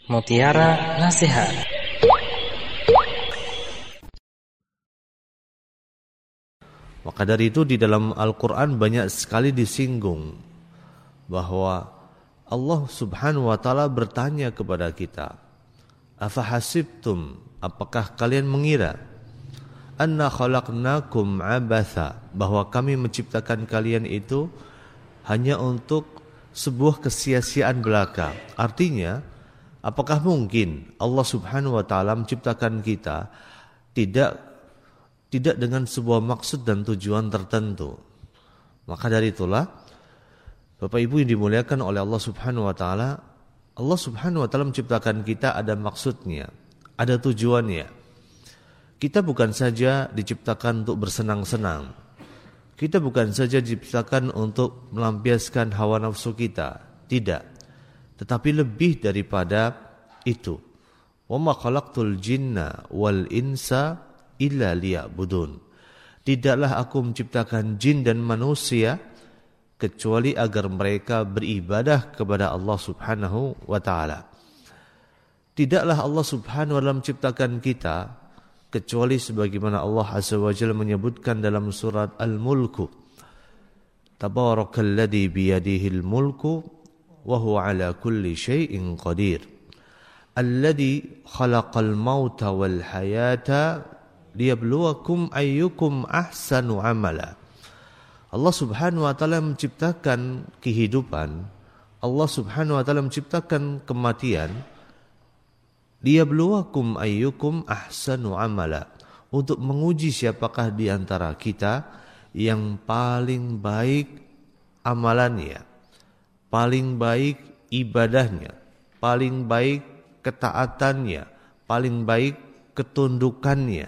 Mutiara Nasihat. Maka dari itu di dalam Al-Quran banyak sekali disinggung bahwa Allah subhanahu wa ta'ala bertanya kepada kita, afahasibtum, apakah kalian mengira, anna khalaqnakum abatha, bahwa kami menciptakan kalian itu hanya untuk sebuah kesia-siaan belaka. Artinya, apakah mungkin Allah subhanahu wa ta'ala menciptakan kita tidak dengan sebuah maksud dan tujuan tertentu? Maka dari itulah, Bapak Ibu yang dimuliakan oleh Allah subhanahu wa ta'ala, Allah subhanahu wa ta'ala menciptakan kita ada maksudnya, ada tujuannya. Kita bukan saja diciptakan untuk bersenang-senang. Kita bukan saja diciptakan untuk melampiaskan hawa nafsu kita. Tidak. Tetapi lebih daripada itu. Wa ma khalaqtul jinna wal insa illa liya'budun. Tidaklah aku menciptakan jin dan manusia kecuali agar mereka beribadah kepada Allah subhanahu wa ta'ala. Tidaklah Allah subhanahu wa ta'ala menciptakan kita kecuali sebagaimana Allah azza wa jalla menyebutkan dalam surat Al-Mulku, Tabarakalladzi biyadihil mulku wa huwa ala kulli syai'in qadir. Alladzi khalaqal mauta wal hayata liyabluwakum ayyukum ahsanu amala. Allah subhanahu wa ta'ala menciptakan kehidupan, Allah subhanahu wa ta'ala menciptakan kematian, liyabluwakum ayyukum ahsanu amala, untuk menguji siapakah di antara kita yang paling baik amalannya, paling baik ibadahnya, paling baik ketaatannya, paling baik ketundukannya.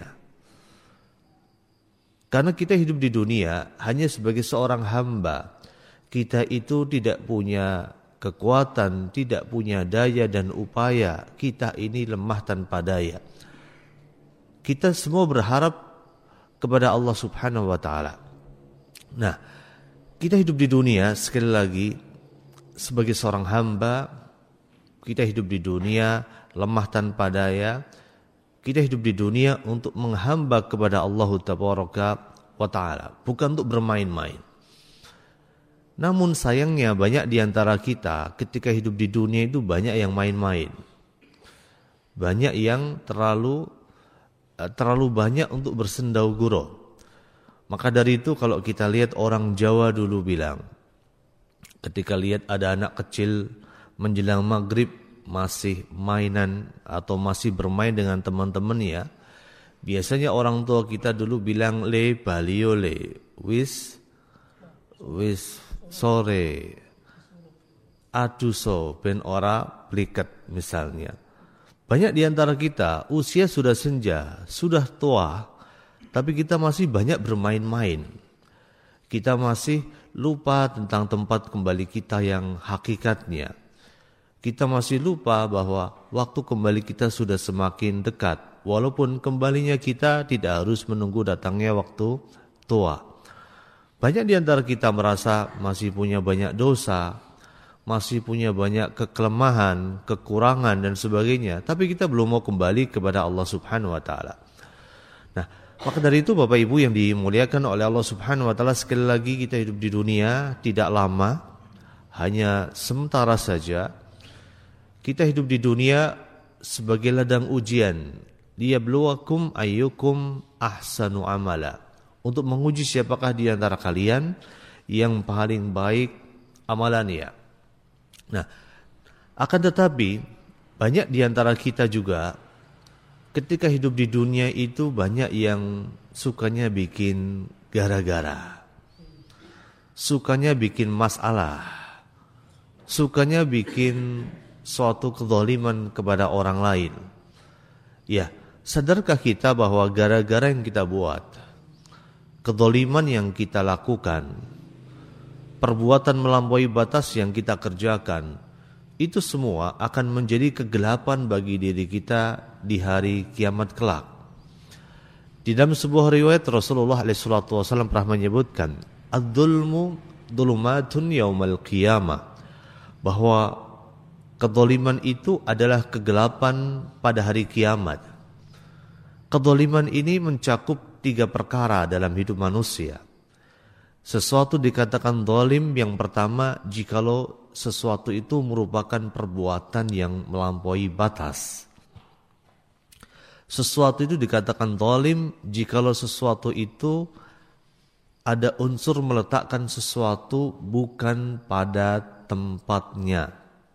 Karena kita hidup di dunia hanya sebagai seorang hamba. Kita itu tidak punya kekuatan, tidak punya daya dan upaya. Kita ini lemah tanpa daya. Kita semua berharap kepada Allah subhanahu wa ta'ala. Nah, kita hidup di dunia sekali lagi sebagai seorang hamba. Kita hidup di dunia lemah tanpa daya. Kita hidup di dunia untuk menghamba kepada Allah tabaraka wa ta'ala, bukan untuk bermain-main. Namun sayangnya banyak di antara kita ketika hidup di dunia itu banyak yang main-main. Banyak yang terlalu banyak untuk bersendau gurau. Maka dari itu kalau kita lihat orang Jawa dulu bilang, ketika lihat ada anak kecil menjelang maghrib masih mainan atau masih bermain dengan teman-temannya, biasanya orang tua kita dulu bilang, le balio le, wis sore aduso ben ora pliket misalnya. Banyak di antara kita usia sudah senja, sudah tua, tapi kita masih banyak bermain-main. Kita masih lupa tentang tempat kembali kita yang hakikatnya. Kita masih lupa bahwa waktu kembali kita sudah semakin dekat, walaupun kembalinya kita tidak harus menunggu datangnya waktu tua. Banyak di antara kita merasa masih punya banyak dosa, masih punya banyak kekelemahan, kekurangan dan sebagainya, tapi kita belum mau kembali kepada Allah subhanahu wa ta'ala. Nah, maka dari itu Bapak Ibu yang dimuliakan oleh Allah subhanahu wa ta'ala, sekali lagi kita hidup di dunia tidak lama, hanya sementara saja. Kita hidup di dunia sebagai ladang ujian, liyabluwakum ayyukum ahsanu amala, untuk menguji siapakah di antara kalian yang paling baik amalannya. Nah, akan tetapi banyak di antara kita juga ketika hidup di dunia itu banyak yang sukanya bikin gara-gara, sukanya bikin masalah, sukanya bikin suatu kezaliman kepada orang lain. Ya, sadarkah kita bahwa gara-gara yang kita buat, kezaliman yang kita lakukan, perbuatan melampaui batas yang kita kerjakan, itu semua akan menjadi kegelapan bagi diri kita di hari kiamat kelak. Di dalam sebuah riwayat Rasulullah SAW pernah menyebutkan, ad-dhulmu dhulumatun yaumal qiyamah, bahwa Kedzaliman itu adalah kegelapan pada hari kiamat. Kedzaliman ini mencakup 3 perkara dalam hidup manusia. Sesuatu dikatakan zalim yang pertama jikalau sesuatu itu merupakan perbuatan yang melampaui batas. Sesuatu itu dikatakan zalim jikalau sesuatu itu ada unsur meletakkan sesuatu bukan pada tempatnya.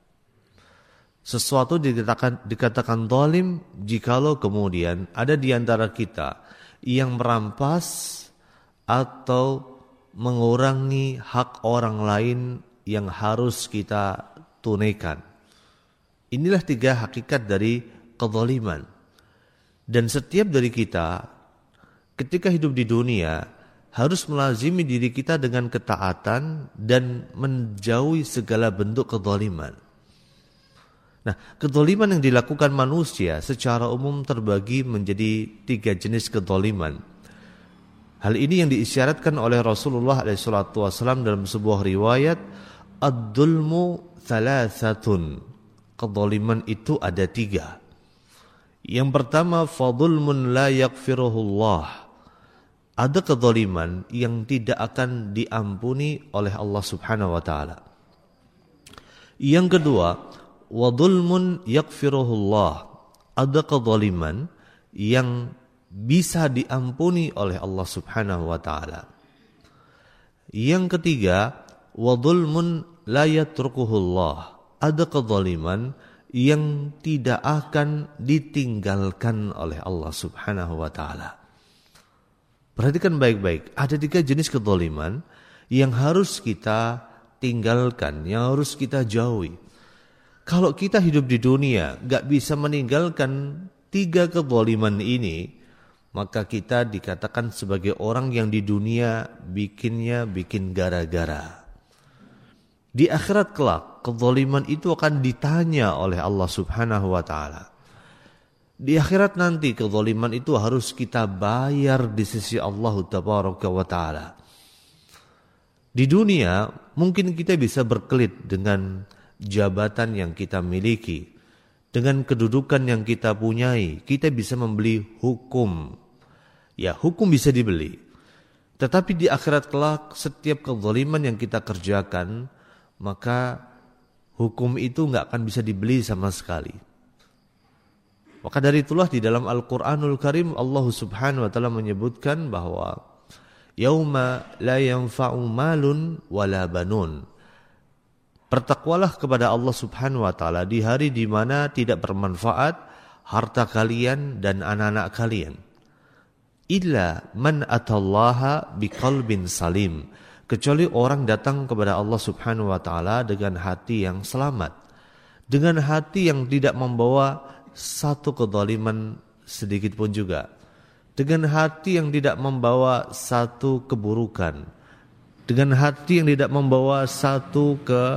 Sesuatu dikatakan zalim jikalau kemudian ada di antara kita yang merampas atau mengurangi hak orang lain yang harus kita tunaikan. Inilah 3 hakikat dari kezaliman. Dan setiap dari kita ketika hidup di dunia harus melazimi diri kita dengan ketaatan dan menjauhi segala bentuk kezaliman. Nah, kezaliman yang dilakukan manusia secara umum terbagi menjadi 3 jenis kezaliman. Hal ini yang diisyaratkan oleh Rasulullah SAW dalam sebuah riwayat, ad-dulmu thalathatun. Kezaliman itu ada 3. Yang pertama, fadulmun la yaghfiruhullah. Ada kezaliman yang tidak akan diampuni oleh Allah Subhanahu wa taala. Yang kedua, wadulmun yaghfiruhullah. Ada kezaliman yang bisa diampuni oleh Allah Subhanahu wa taala. Yang ketiga, wadulmun la yatrukuhullah. Ada kezaliman yang tidak akan ditinggalkan oleh Allah Subhanahu wa taala. Perhatikan baik-baik, ada 3 jenis kezaliman yang harus kita tinggalkan, yang harus kita jauhi. Kalau kita hidup di dunia gak bisa meninggalkan 3 kezaliman ini, maka kita dikatakan sebagai orang yang di dunia bikin gara-gara. Di akhirat kelak, kezaliman itu akan ditanya oleh Allah Subhanahu wa taala. Di akhirat nanti kezaliman itu harus kita bayar di sisi Allah Tabaraka wa taala. Di dunia mungkin kita bisa berkelit dengan jabatan yang kita miliki, dengan kedudukan yang kita punyai, kita bisa membeli hukum. Ya, hukum bisa dibeli. Tetapi di akhirat kelak setiap kezaliman yang kita kerjakan, maka hukum itu enggak akan bisa dibeli sama sekali. Maka dari itulah di dalam Al-Qur'anul Karim Allah Subhanahu wa taala menyebutkan bahwa yauma la yanfa'u malun wala banun. Bertakwalah kepada Allah Subhanahu wa taala di hari di mana tidak bermanfaat harta kalian dan anak-anak kalian. Illa man atallaha biqalbin salim. Kecuali orang datang kepada Allah Subhanahu wa taala dengan hati yang selamat. Dengan hati yang tidak membawa satu kezaliman sedikit pun juga. Dengan hati yang tidak membawa satu keburukan. Dengan hati yang tidak membawa satu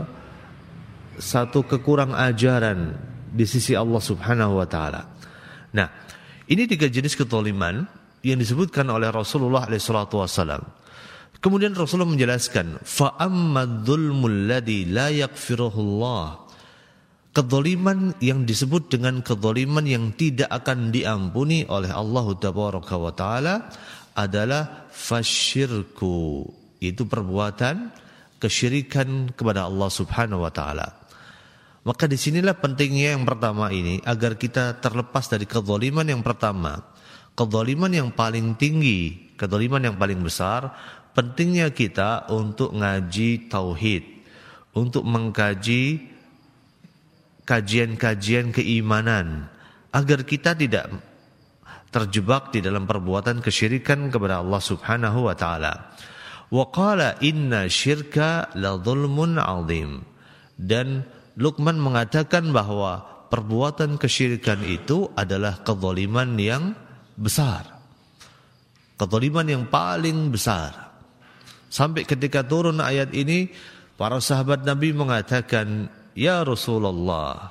kekurang ajaran di sisi Allah Subhanahu wa taala. Nah, ini 3 jenis kezaliman yang disebutkan oleh Rasulullah SAW. Kemudian Rasulullah menjelaskan, fa ammadz-dzulmul ladzi la yaghfiruhullah. Kezaliman yang disebut dengan kezaliman yang tidak akan diampuni oleh Allah Tabaraka wa taala adalah fasyirku. Itu perbuatan kesyirikan kepada Allah Subhanahu wa taala. Maka disinilah pentingnya yang pertama ini agar kita terlepas dari kezaliman yang pertama, kezaliman yang paling tinggi, kezaliman yang paling besar. Pentingnya kita untuk ngaji tauhid, untuk mengkaji kajian-kajian keimanan, agar kita tidak terjebak di dalam perbuatan kesyirikan kepada Allah Subhanahu wa taala. Wa qala inna syirka la dzulmun 'adzim. Dan Luqman mengatakan bahwa perbuatan kesyirikan itu adalah kezaliman yang besar. Kezaliman yang paling besar. Sampai ketika turun ayat ini, para sahabat Nabi mengatakan, Ya Rasulullah,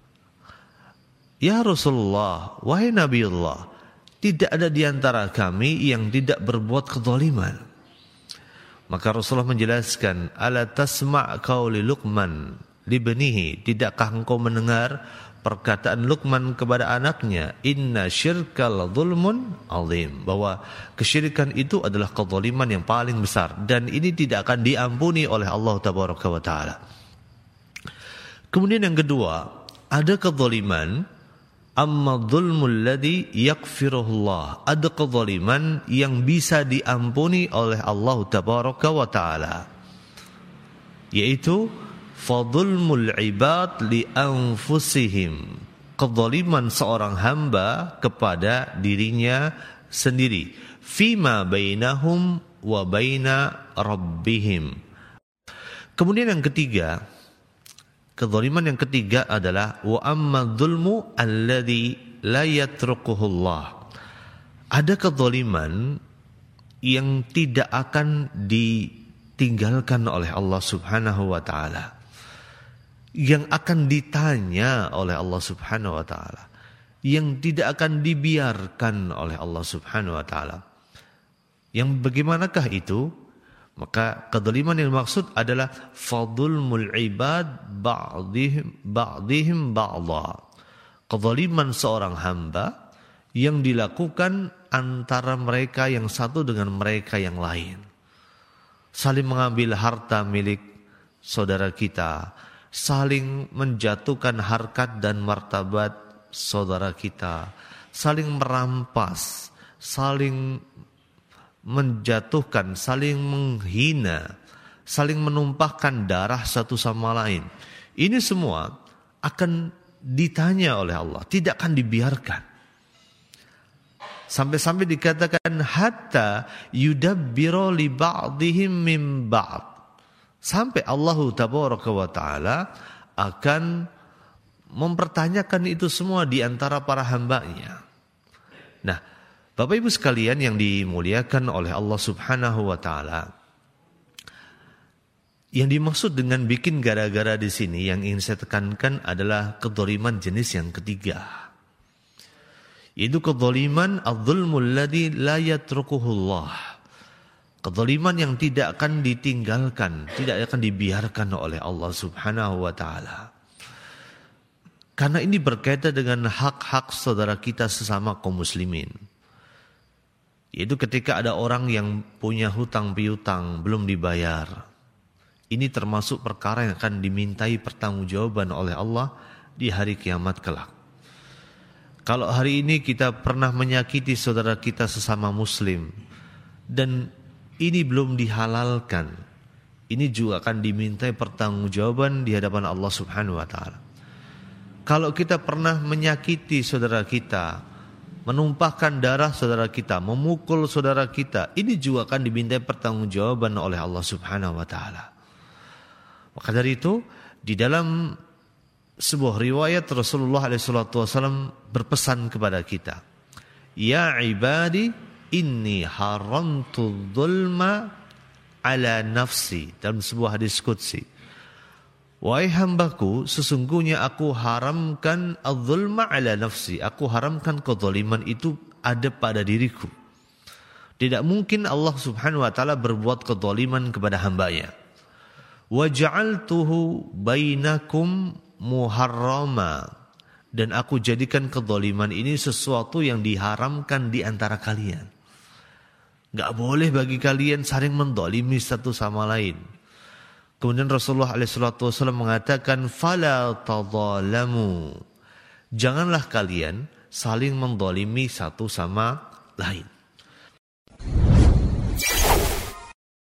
wahai Nabi Allah, tidak ada di antara kami yang tidak berbuat kezaliman. Maka Rasulullah menjelaskan, ala tasma' qauli Luqman libnihi, tidakkah engkau mendengar perkataan Luqman kepada anaknya, inna syirkal zulmun azim, bahwa kesyirikan itu adalah kezaliman yang paling besar dan ini tidak akan diampuni oleh Allah tabaraka wa taala. Kemudian yang kedua, ada kezaliman amma dzulmul ladzi yaghfiruhullah, ada kezaliman yang bisa diampuni oleh Allah tabaraka wa taala, yaitu fadzulmul ibad li anfusihim, kezaliman seorang hamba kepada dirinya sendiri, fima bainahum wa baina rabbihim. Kemudian yang ketiga, kezaliman yang ketiga adalah wa amma dzulmu alladzi la yatrukuhullah, ada kezaliman yang tidak akan ditinggalkan oleh Allah Subhanahu wa taala, yang akan ditanya oleh Allah Subhanahu wa taala, yang tidak akan dibiarkan oleh Allah Subhanahu wa taala. Yang bagaimanakah itu? Maka kezaliman yang dimaksud adalah fadzulmul ibad ba'dihim ba'dha, kezaliman seorang hamba yang dilakukan antara mereka yang satu dengan mereka yang lain, saling mengambil harta milik saudara kita, saling menjatuhkan harkat dan martabat saudara kita, saling merampas, saling menjatuhkan, saling menghina, saling menumpahkan darah satu sama lain. Ini semua akan ditanya oleh Allah, tidak akan dibiarkan. Sampai-sampai dikatakan hatta yudabbiru li ba'dihim min ba'd, sampai Allah tabaraka wa taala akan mempertanyakan itu semua di antara para hambanya. Nah, Bapak Ibu sekalian yang dimuliakan oleh Allah Subhanahu wa taala, yang dimaksud dengan bikin gara-gara di sini yang ingin saya tekankan adalah kezaliman jenis yang ketiga, yaitu kezaliman adzulmul ladzi la yatrukuhullah, kezaliman yang tidak akan ditinggalkan, tidak akan dibiarkan oleh Allah Subhanahu wa taala. Karena ini berkaitan dengan hak-hak saudara kita sesama kaum muslimin. Yaitu ketika ada orang yang punya hutang piutang belum dibayar, ini termasuk perkara yang akan dimintai pertanggungjawaban oleh Allah di hari kiamat kelak. Kalau hari ini kita pernah menyakiti saudara kita sesama muslim dan ini belum dihalalkan, ini juga akan dimintai pertanggungjawaban di hadapan Allah Subhanahu wa taala. Kalau kita pernah menyakiti saudara kita, menumpahkan darah saudara kita, memukul saudara kita, ini juga akan dimintai pertanggungjawaban oleh Allah Subhanahu wa taala. Maka dari itu, di dalam sebuah riwayat Rasulullah SAW berpesan kepada kita, ya ibadi inni haramtu dzulma ala nafsi, dalam sebuah hadis qudsi, wahai hambaku, sesungguhnya aku haramkan adzulma ala nafsi, aku haramkan kezaliman itu ada pada diriku. Tidak mungkin Allah Subhanahu wa taala berbuat kezaliman kepada hambanya. Wa ja'altuhu bainakum muharrama, dan aku jadikan kezaliman ini sesuatu yang diharamkan di antara kalian. Enggak boleh bagi kalian saling menzalimi satu sama lain. Kemudian Rasulullah SAW mengatakan, fala tadzalamu, janganlah kalian saling menzalimi satu sama lain.